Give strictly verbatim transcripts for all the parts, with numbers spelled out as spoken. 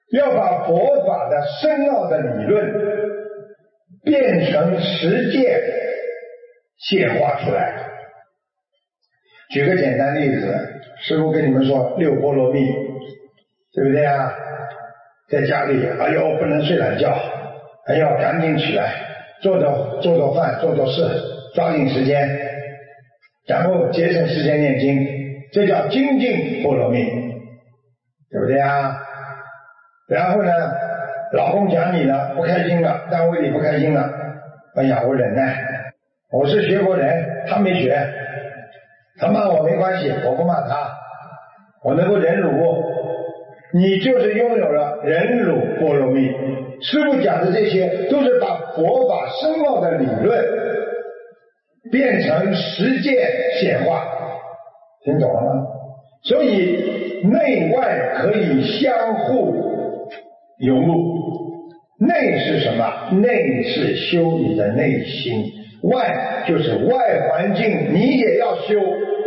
要把佛法的深奥的理论变成实践显化出来。举个简单例子，师父跟你们说六波罗蜜，对不对啊？在家里，哎呦不能睡懒觉，哎呦赶紧起来，做做做做饭，做做事，抓紧时间，然后节省时间念经，这叫精进波罗蜜，对不对啊？然后呢，老公讲你了，不开心了，单位里不开心了，哎呀我忍耐，我是学佛人，他没学，他骂我没关系，我不骂他，我能够忍辱，你就是拥有了忍辱波罗蜜。师父讲的这些都是把佛法深奥的理论变成实践显化，听懂了吗？所以内外可以相互融入。内是什么？内是修你的内心，外就是外环境你也要修。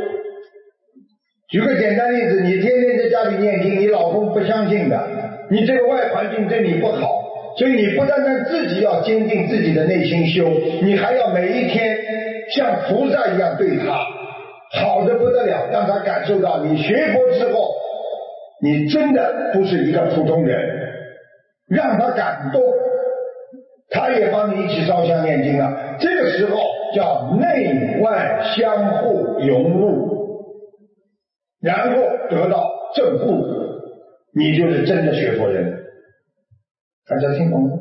举个简单例子，你天天在家里念经，你老公不相信的，你这个外环境对你不好，所以你不单单自己要坚定自己的内心修，你还要每一天像菩萨一样对他好的不得了，让他感受到你学佛之后你真的不是一个普通人，让他感动，他也帮你一起烧香念经了。这个时候叫内外相互融入，然后得到正悟，你就是真的学佛人。大家听懂吗？